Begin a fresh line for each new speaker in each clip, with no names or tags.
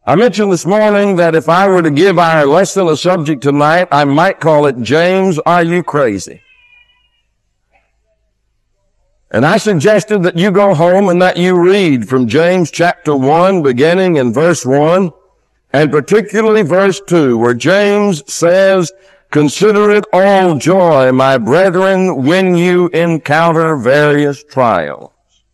I mentioned this morning that if I were to give our lesson a subject tonight, I might call it, James, Are You Crazy? And I suggested that you go home and that you read from James chapter 1, beginning in verse 1, and particularly verse 2, where James says, Consider it all joy, my brethren, when you encounter various trials.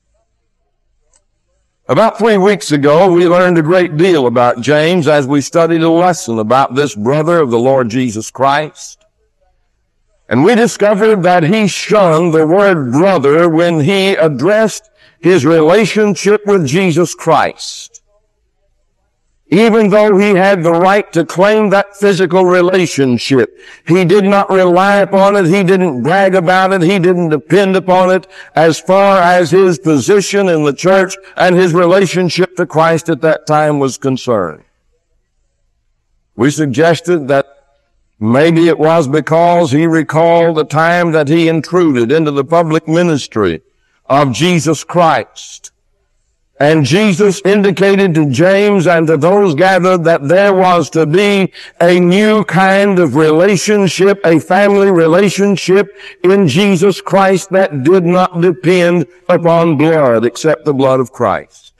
About 3 weeks ago, we learned a great deal about James as we studied a lesson about this brother of the Lord Jesus Christ. And we discovered that he shunned the word brother when he addressed his relationship with Jesus Christ. Even though he had the right to claim that physical relationship, he did not rely upon it, he didn't brag about it, he didn't depend upon it as far as his position in the church and his relationship to Christ at that time was concerned. We suggested that maybe it was because he recalled the time that he intruded into the public ministry of Jesus Christ. And Jesus indicated to James and to those gathered that there was to be a new kind of relationship, a family relationship in Jesus Christ that did not depend upon blood except the blood of Christ.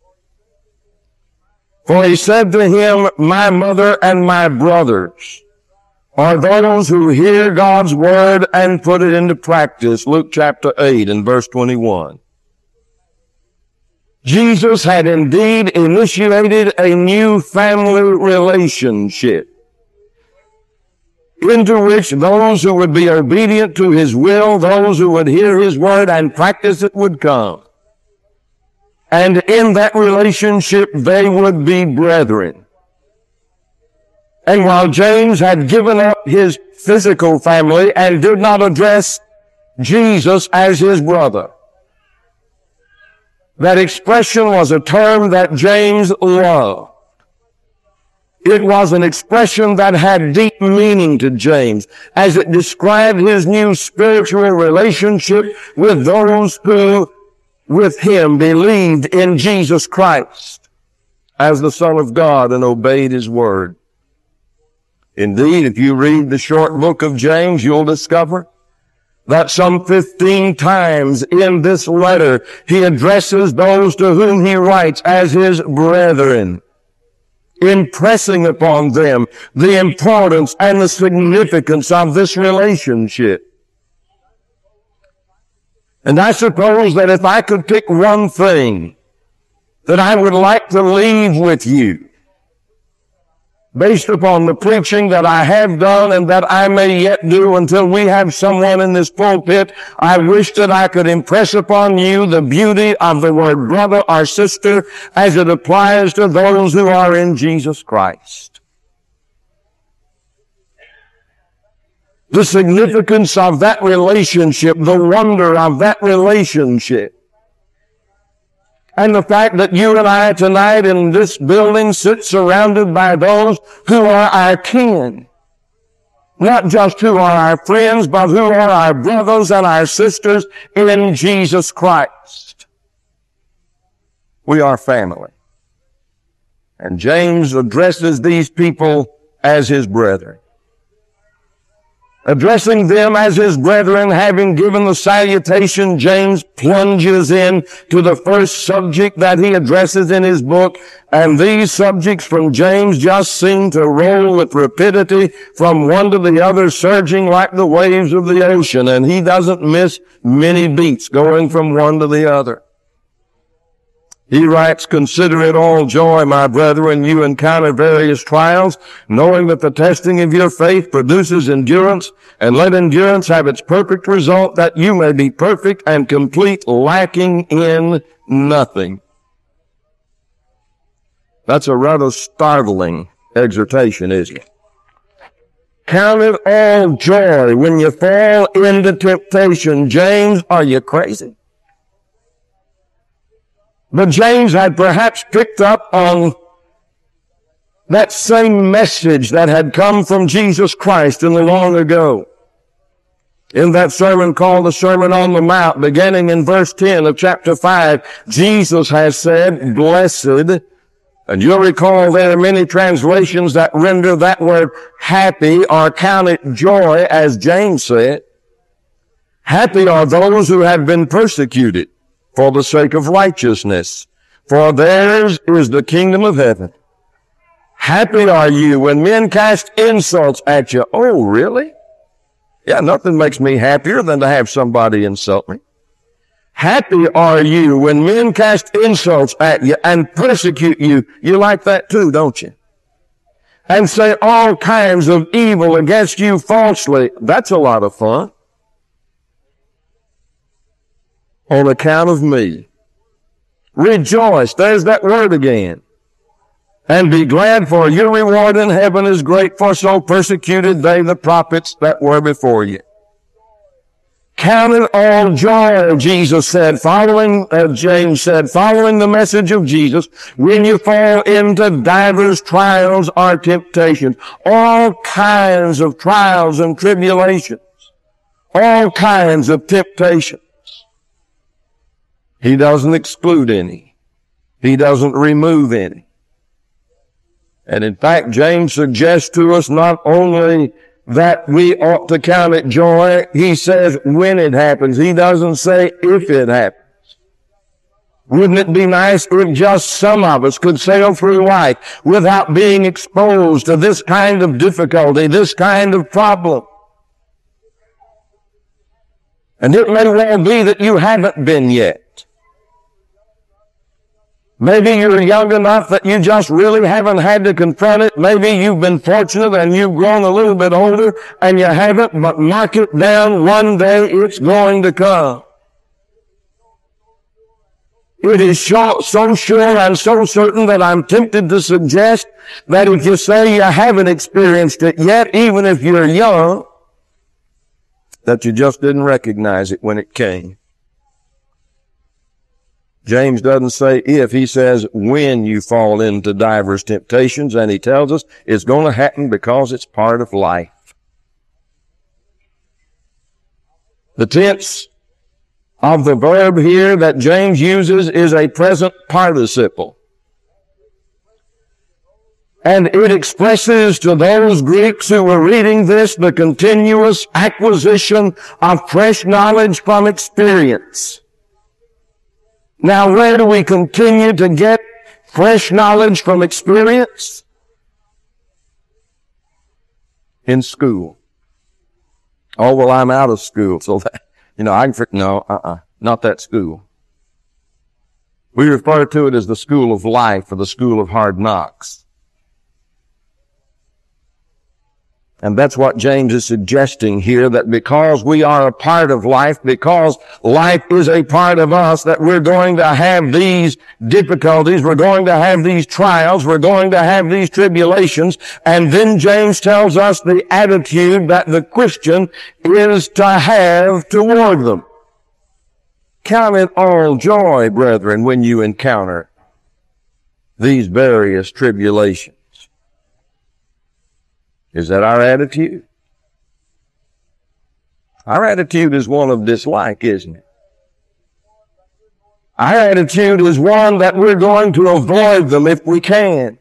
For he said to him, My mother and my brothers are those who hear God's word and put it into practice. Luke chapter 8 and verse 21. Jesus had indeed initiated a new family relationship into which those who would be obedient to his will, those who would hear his word and practice it would come. And in that relationship they would be brethren. And while James had given up his physical family and did not address Jesus as his brother, that expression was a term that James loved. It was an expression that had deep meaning to James as it described his new spiritual relationship with those who, with him, believed in Jesus Christ as the Son of God and obeyed his word. Indeed, if you read the short book of James, you'll discover that some 15 times in this letter, he addresses those to whom he writes as his brethren, impressing upon them the importance and the significance of this relationship. And I suppose that if I could pick one thing that I would like to leave with you, based upon the preaching that I have done and that I may yet do until we have someone in this pulpit, I wish that I could impress upon you the beauty of the word brother or sister as it applies to those who are in Jesus Christ. The significance of that relationship, the wonder of that relationship. And the fact that you and I tonight in this building sit surrounded by those who are our kin. Not just who are our friends, but who are our brothers and our sisters in Jesus Christ. We are family. And James addresses these people as his brethren. Addressing them as his brethren, having given the salutation, James plunges in to the first subject that he addresses in his book. And these subjects from James just seem to roll with rapidity from one to the other, surging like the waves of the ocean. And he doesn't miss many beats going from one to the other. He writes, Consider it all joy, my brethren, you encounter various trials, knowing that the testing of your faith produces endurance, and let endurance have its perfect result, that you may be perfect and complete, lacking in nothing. That's a rather startling exhortation, isn't it? Count it all joy when you fall into temptation. James, are you crazy? But James had perhaps picked up on that same message that had come from Jesus Christ in the long ago. In that sermon called the Sermon on the Mount, beginning in verse 10 of chapter 5, Jesus has said, Blessed And you'll recall there are many translations that render that word happy or count it joy, as James said. Happy are those who have been persecuted for the sake of righteousness, for theirs is the kingdom of heaven. Happy are you when men cast insults at you. Oh, really? Yeah, nothing makes me happier than to have somebody insult me. Happy are you when men cast insults at you and persecute you. You like that too, don't you? And say all kinds of evil against you falsely. That's a lot of fun. On account of me. Rejoice. There's that word again. And be glad, for your reward in heaven is great, for so persecuted they the prophets that were before you. Count it all joy, Jesus said, James said, following the message of Jesus, when you fall into divers trials or temptations, all kinds of trials and tribulations, all kinds of temptations. He doesn't exclude any. He doesn't remove any. And in fact, James suggests to us not only that we ought to count it joy, he says when it happens. He doesn't say if it happens. Wouldn't it be nice if just some of us could sail through life without being exposed to this kind of difficulty, this kind of problem? And it may well be that you haven't been yet. Maybe you're young enough that you just really haven't had to confront it. Maybe you've been fortunate and you've grown a little bit older and you haven't, but mark it down, one day it's going to come. It is so sure and so certain that I'm tempted to suggest that if you say you haven't experienced it yet, even if you're young, that you just didn't recognize it when it came. James doesn't say if, he says when you fall into divers temptations, and he tells us it's going to happen because it's part of life. The tense of the verb here that James uses is a present participle. And it expresses to those Greeks who were reading this the continuous acquisition of fresh knowledge from experience. Now, where do we continue to get fresh knowledge from experience? In school. Oh, well, I'm out of school, so that, not that school. We refer to it as the school of life or the school of hard knocks. And that's what James is suggesting here, that because we are a part of life, because life is a part of us, that we're going to have these difficulties, we're going to have these trials, we're going to have these tribulations. And then James tells us the attitude that the Christian is to have toward them. Count it all joy, brethren, when you encounter these various tribulations. Is that our attitude? Our attitude is one of dislike, isn't it? Our attitude is one that we're going to avoid them if we can.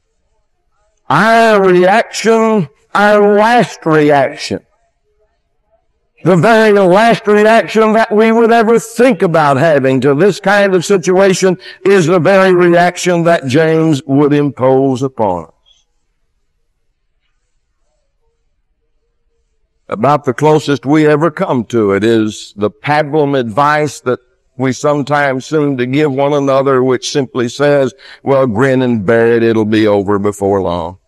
Our reaction, our last reaction, the very last reaction that we would ever think about having to this kind of situation is the very reaction that James would impose upon us. About the closest we ever come to it is the pablum advice that we sometimes seem to give one another, which simply says, well, grin and bear it, it'll be over before long.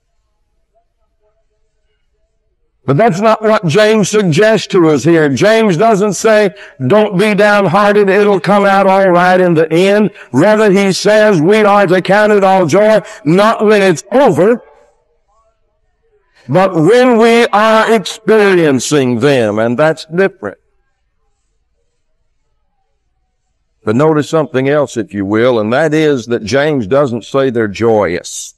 But that's not what James suggests to us here. James doesn't say, don't be downhearted, it'll come out all right in the end. Rather, he says we are to count it all joy, not when it's over, but when we are experiencing them, and that's different. But notice something else, if you will, and that is that James doesn't say they're joyous.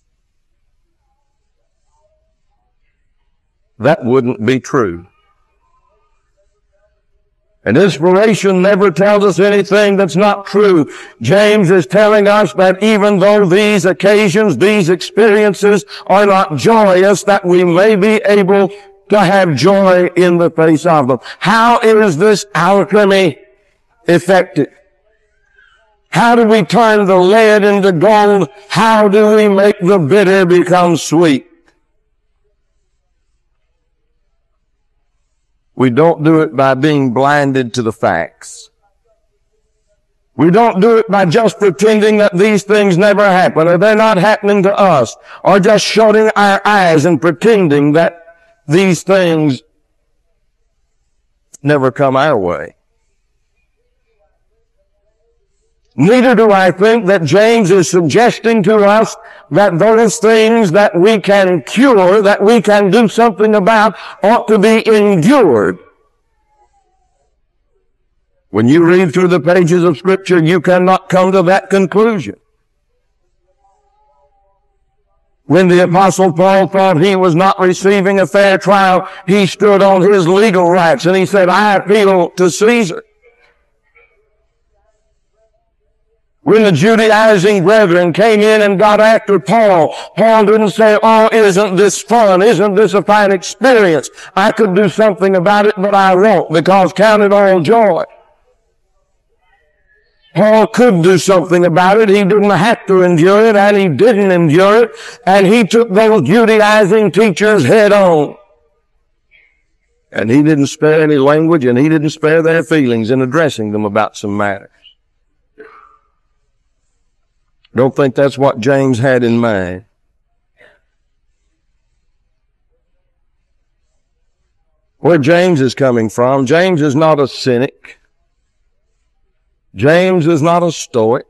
That wouldn't be true. And inspiration never tells us anything that's not true. James is telling us that even though these occasions, these experiences are not joyous, that we may be able to have joy in the face of them. How is this alchemy effective? How do we turn the lead into gold? How do we make the bitter become sweet? We don't do it by being blinded to the facts. We don't do it by just pretending that these things never happen, or they're not happening to us, or just shutting our eyes and pretending that these things never come our way. Neither do I think that James is suggesting to us that those things that we can cure, that we can do something about, ought to be endured. When you read through the pages of Scripture, you cannot come to that conclusion. When the Apostle Paul thought he was not receiving a fair trial, he stood on his legal rights and he said, I appeal to Caesar. When the Judaizing brethren came in and got after Paul, Paul didn't say, oh, isn't this fun? Isn't this a fine experience? I could do something about it, but I won't, because count it all joy. Paul could do something about it. He didn't have to endure it, and he didn't endure it, and he took those Judaizing teachers head on. And he didn't spare any language, and he didn't spare their feelings in addressing them about some matters. Don't think that's what James had in mind. Where James is coming from, James is not a cynic. James is not a stoic.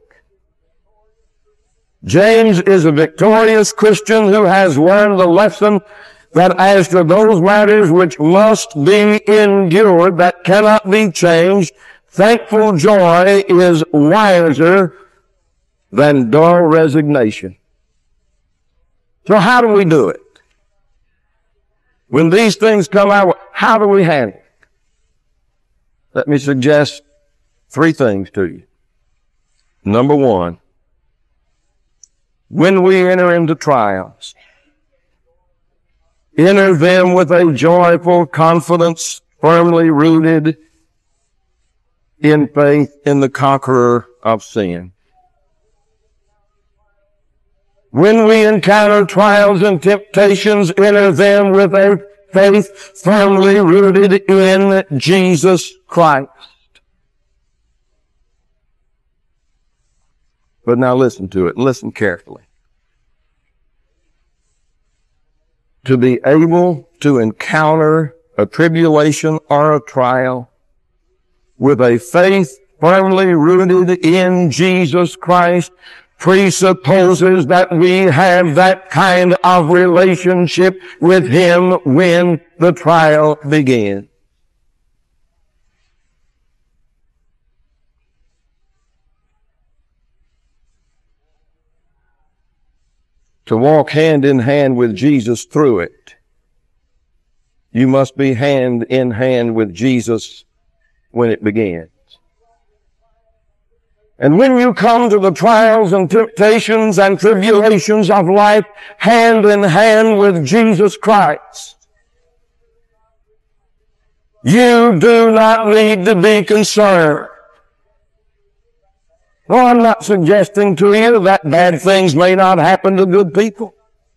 James is a victorious Christian who has learned the lesson that as to those matters which must be endured, that cannot be changed, thankful joy is wiser than dull resignation. So how do we do it? When these things come our way, how do we handle it? Let me suggest 3 things to you. Number 1, when we enter into trials, enter them with a joyful confidence, firmly rooted in faith in the conqueror of sin. When we encounter trials and temptations, enter them with a faith firmly rooted in Jesus Christ. But now listen to it. Listen carefully. To be able to encounter a tribulation or a trial with a faith firmly rooted in Jesus Christ presupposes that we have that kind of relationship with Him when the trial begins. To walk hand in hand with Jesus through it, you must be hand in hand with Jesus when it begins. And when you come to the trials and temptations and tribulations of life hand in hand with Jesus Christ, you do not need to be concerned. No, I'm not suggesting to you that bad things may not happen to good people.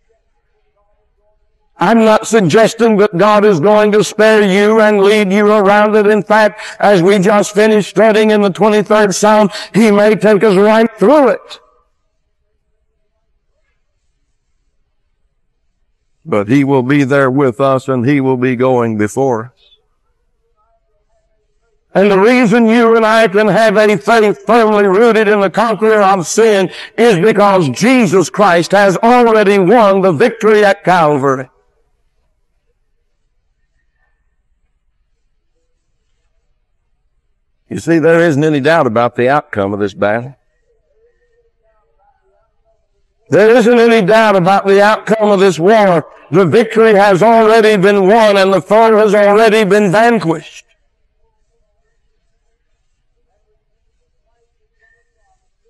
I'm not suggesting that God is going to spare you and lead you around it. In fact, as we just finished studying in the 23rd Psalm, He may take us right through it. But He will be there with us, and He will be going before us. And the reason you and I can have a faith firmly rooted in the conqueror of sin is because Jesus Christ has already won the victory at Calvary. You see, there isn't any doubt about the outcome of this battle. There isn't any doubt about the outcome of this war. The victory has already been won and the foe has already been vanquished.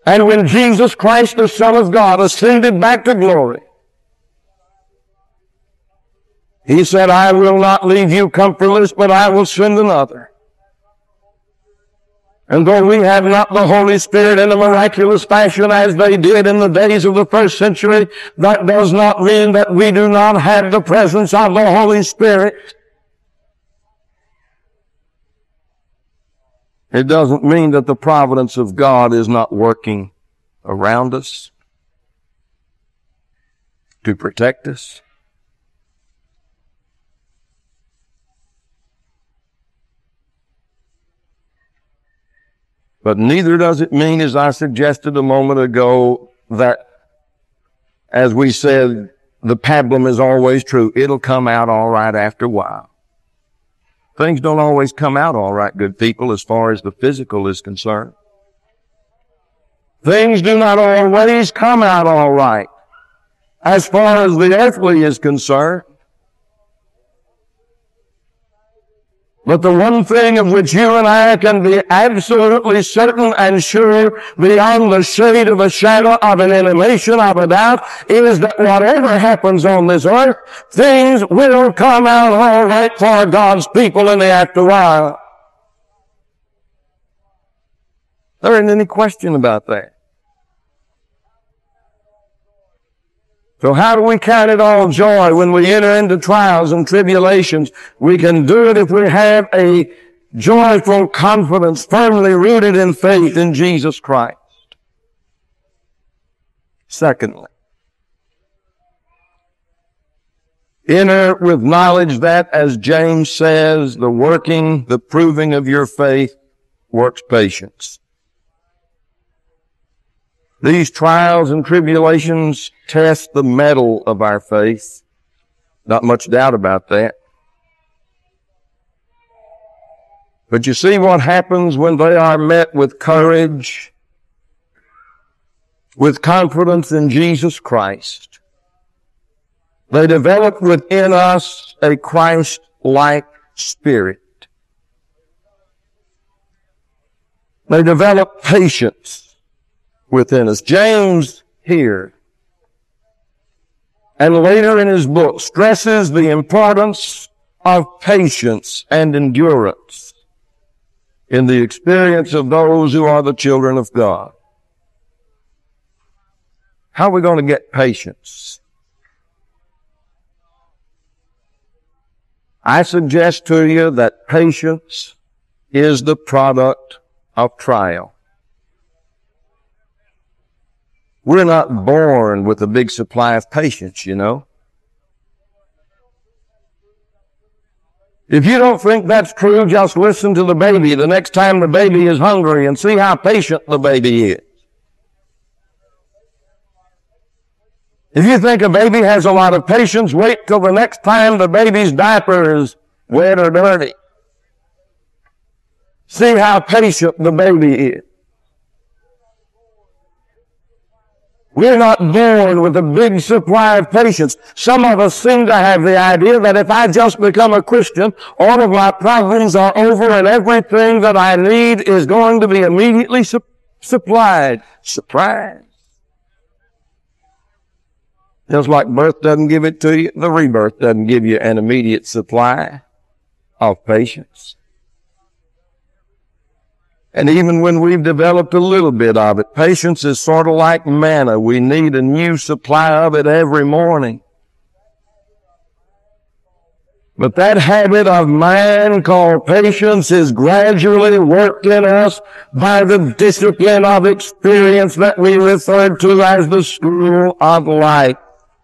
And when Jesus Christ, the Son of God, ascended back to glory, He said, I will not leave you comfortless, but I will send another. And though we have not the Holy Spirit in a miraculous fashion as they did in the days of the first century, that does not mean that we do not have the presence of the Holy Spirit. It doesn't mean that the providence of God is not working around us to protect us. But neither does it mean, as I suggested a moment ago, that, as we said, the pablum is always true. It'll come out all right after a while. Things don't always come out all right, good people, as far as the physical is concerned. Things do not always come out all right, as far as the earthly is concerned. But the one thing of which you and I can be absolutely certain and sure beyond the shade of a shadow of an emanation of a doubt is that whatever happens on this earth, things will come out all right for God's people in the after while. There isn't any question about that. So how do we count it all joy when we enter into trials and tribulations? We can do it if we have a joyful confidence firmly rooted in faith in Jesus Christ. Secondly, enter with knowledge that, as James says, the proving of your faith works patience. These trials and tribulations test the mettle of our faith. Not much doubt about that. But you see what happens when they are met with courage, with confidence in Jesus Christ. They develop within us a Christ-like spirit. They develop patience within us. James here and later in his book stresses the importance of patience and endurance in the experience of those who are the children of God. How are we going to get patience? I suggest to you that patience is the product of trial. We're not born with a big supply of patience, you know. If you don't think that's true, just listen to the baby the next time the baby is hungry and see how patient the baby is. If you think a baby has a lot of patience, wait till the next time the baby's diaper is wet or dirty. See how patient the baby is. We're not born with a big supply of patience. Some of us seem to have the idea that if I just become a Christian, all of my problems are over and everything that I need is going to be immediately supplied. Surprise. Just like birth doesn't give it to you, the rebirth doesn't give you an immediate supply of patience. And even when we've developed a little bit of it, patience is sort of like manna. We need a new supply of it every morning. But that habit of man called patience is gradually worked in us by the discipline of experience that we refer to as the school of life.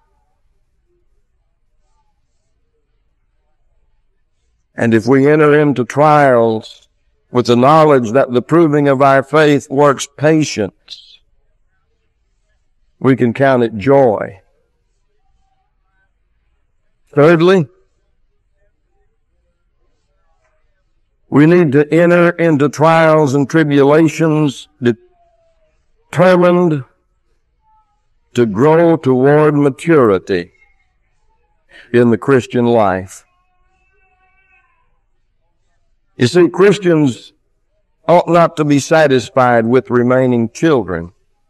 And if we enter into trials with the knowledge that the proving of our faith works patience, we can count it joy. Thirdly, we need to enter into trials and tribulations determined to grow toward maturity in the Christian life. You see, Christians ought not to be satisfied with remaining children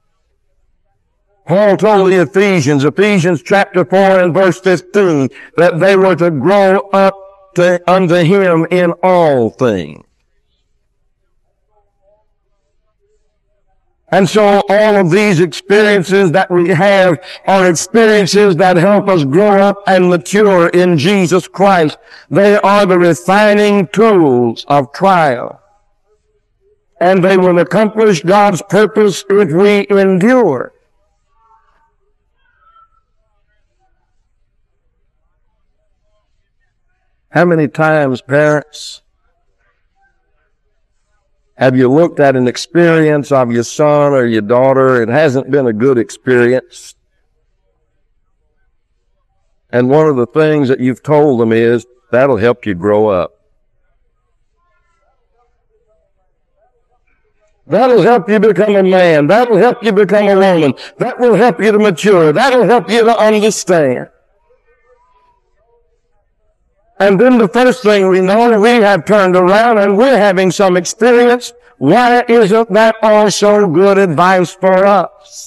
Paul told the Ephesians chapter 4 and verse 15, that they were to grow up unto him in all things. And so all of these experiences that we have are experiences that help us grow up and mature in Jesus Christ. They are the refining tools of trial. And they will accomplish God's purpose if we endure. How many times, parents, have you looked at an experience of your son or your daughter? It hasn't been a good experience. And one of the things that you've told them is, that'll help you grow up. That'll help you become a man. That'll help you become a woman. That will help you to mature. That'll help you to understand. And then the first thing we know, we have turned around and we're having some experience. Why isn't that also good advice for us?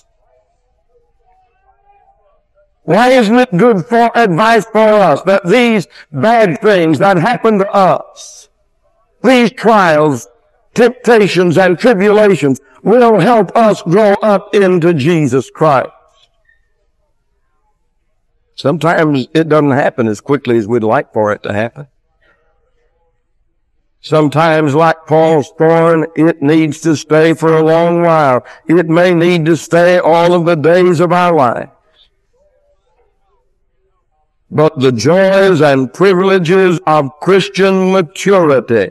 Why isn't it good advice for us that these bad things that happen to us, these trials, temptations, and tribulations will help us grow up into Jesus Christ? Sometimes it doesn't happen as quickly as we'd like for it to happen. Sometimes, like Paul's thorn, it needs to stay for a long while. It may need to stay all of the days of our life. But the joys and privileges of Christian maturity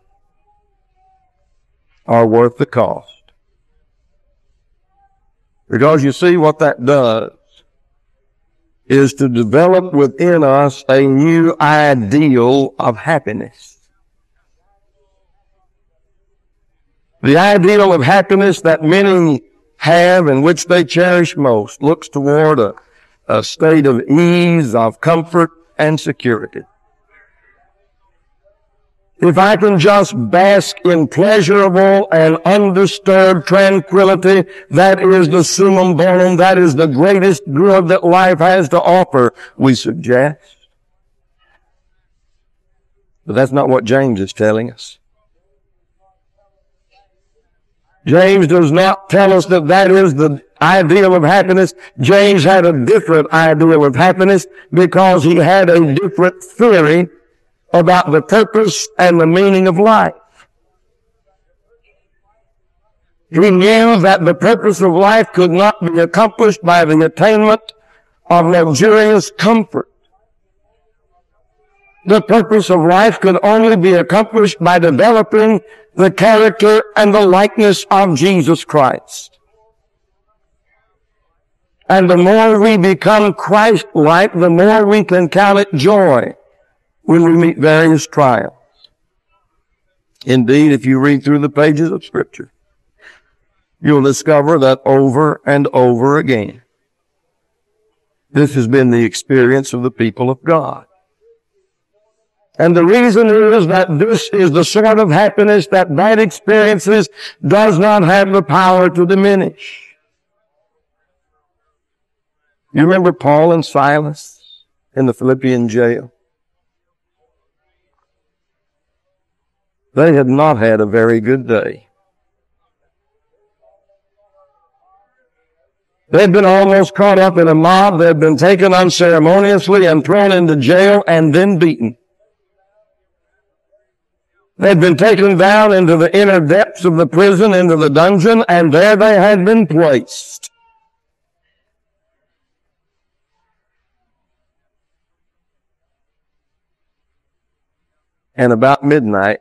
are worth the cost. Because you see what that does is to develop within us a new ideal of happiness. The ideal of happiness that many have and which they cherish most looks toward a state of ease, of comfort, and security. If I can just bask in pleasurable and undisturbed tranquility, that is the summum bonum, that is the greatest good that life has to offer, we suggest. But that's not what James is telling us. James does not tell us that that is the ideal of happiness. James had a different ideal of happiness because he had a different theory about the purpose and the meaning of life. He knew that the purpose of life could not be accomplished by the attainment of luxurious comfort. The purpose of life could only be accomplished by developing the character and the likeness of Jesus Christ. And the more we become Christ-like, the more we can count it joy when we meet various trials. Indeed, if you read through the pages of Scripture, you'll discover that over and over again, this has been the experience of the people of God. And the reason is that this is the sort of happiness that bad experiences does not have the power to diminish. You remember Paul and Silas in the Philippian jail? They had not had a very good day. They'd been almost caught up in a mob. They'd been taken unceremoniously and thrown into jail and then beaten. They'd been taken down into the inner depths of the prison, into the dungeon, and there they had been placed. And about midnight,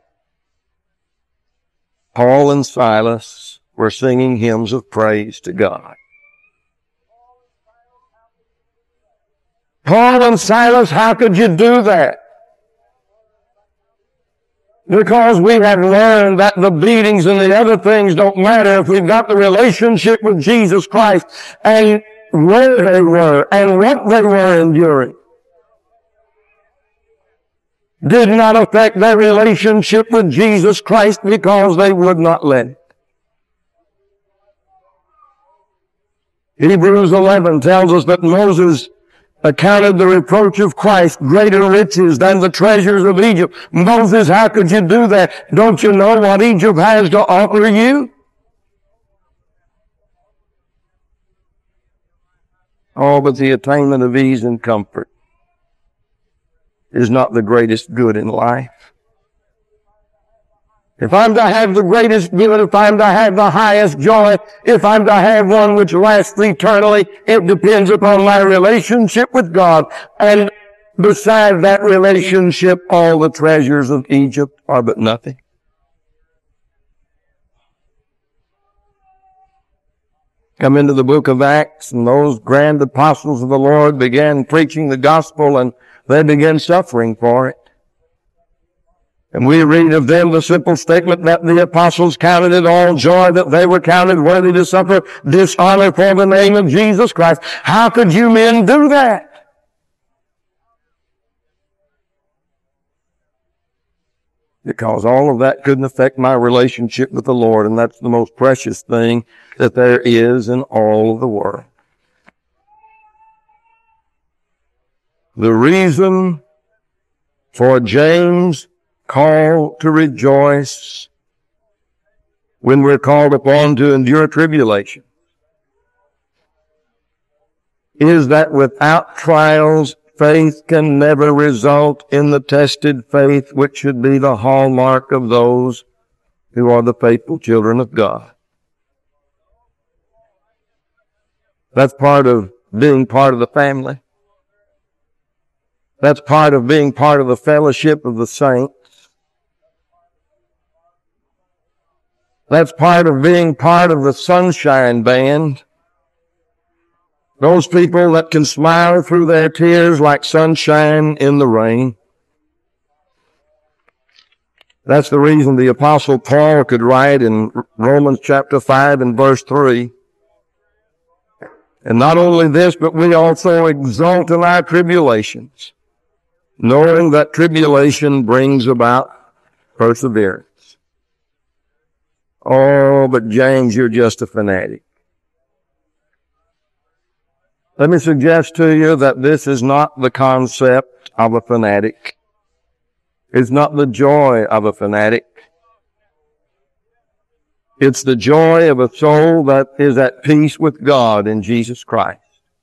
Paul and Silas were singing hymns of praise to God. Paul and Silas, how could you do that? Because we have learned that the beatings and the other things don't matter if we've got the relationship with Jesus Christ and where they were and what they were enduring did not affect their relationship with Jesus Christ because they would not let it. Hebrews 11 tells us that Moses accounted the reproach of Christ greater riches than the treasures of Egypt. Moses, how could you do that? Don't you know what Egypt has to offer you? Oh, but the attainment of ease and comfort is not the greatest good in life. If I'm to have the greatest good, if I'm to have the highest joy, if I'm to have one which lasts eternally, it depends upon my relationship with God. And beside that relationship, all the treasures of Egypt are but nothing. Come into the book of Acts, and those grand apostles of the Lord began preaching the gospel, and they began suffering for it. And we read of them the simple statement that the apostles counted it all joy that they were counted worthy to suffer dishonor for the name of Jesus Christ. How could you men do that? Because all of that couldn't affect my relationship with the Lord, and that's the most precious thing that there is in all of the world. The reason for James' call to rejoice when we're called upon to endure tribulation is that without trials, faith can never result in the tested faith which should be the hallmark of those who are the faithful children of God. That's part of being part of the family. That's part of being part of the fellowship of the saints. That's part of being part of the sunshine band. Those people that can smile through their tears like sunshine in the rain. That's the reason the Apostle Paul could write in Romans chapter 5 and verse 3. And not only this, but we also exult in our tribulations, knowing that tribulation brings about perseverance. Oh, but James, you're just a fanatic. Let me suggest to you that this is not the concept of a fanatic. It's not the joy of a fanatic. It's the joy of a soul that is at peace with God in Jesus Christ.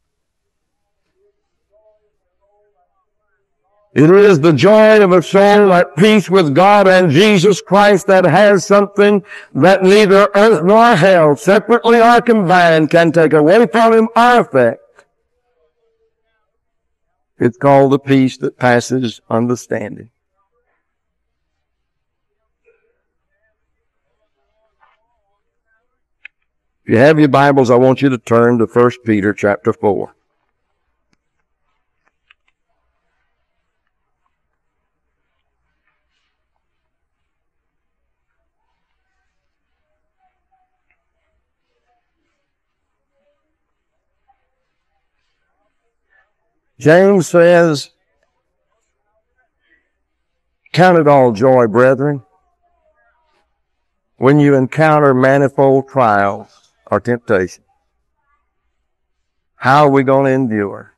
It is the joy of a soul at peace with God and Jesus Christ that has something that neither earth nor hell, separately or combined, can take away from him or affect. It's called the peace that passes understanding. If you have your Bibles, I want you to turn to 1 Peter chapter 4. James says, "Count it all joy, brethren, when you encounter manifold trials or temptations." How are we going to endure?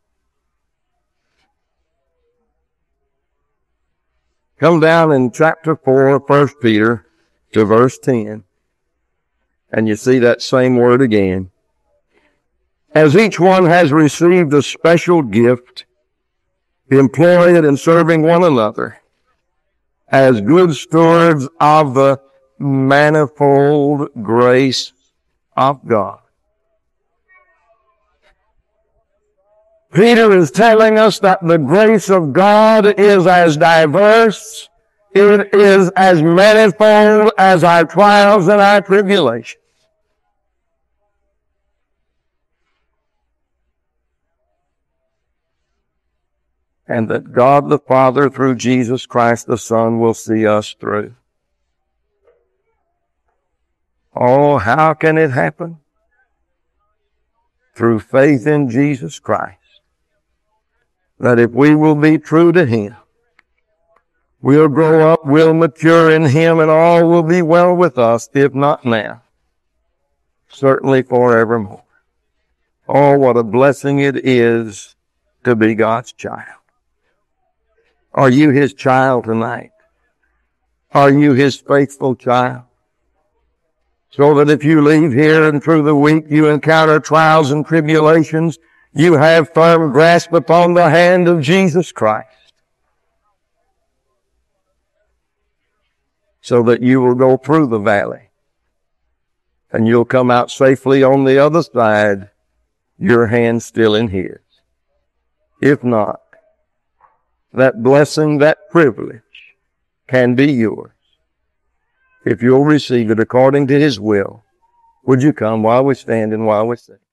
Come down in chapter 4 of 1 Peter to verse 10, and you see that same word again. As each one has received a special gift, employ it in serving one another as good stewards of the manifold grace of God. Peter is telling us that the grace of God is as diverse, it is as manifold as our trials and our tribulations. And that God the Father, through Jesus Christ the Son, will see us through. Oh, how can it happen? Through faith in Jesus Christ. That if we will be true to Him, we'll grow up, we'll mature in Him, and all will be well with us, if not now, certainly forevermore. Oh, what a blessing it is to be God's child. Are you His child tonight? Are you His faithful child? So that if you leave here and through the week you encounter trials and tribulations, you have firm grasp upon the hand of Jesus Christ. So that you will go through the valley and you'll come out safely on the other side, your hand still in His. If not, that blessing, that privilege can be yours if you'll receive it according to His will. Would you come while we stand and while we sing?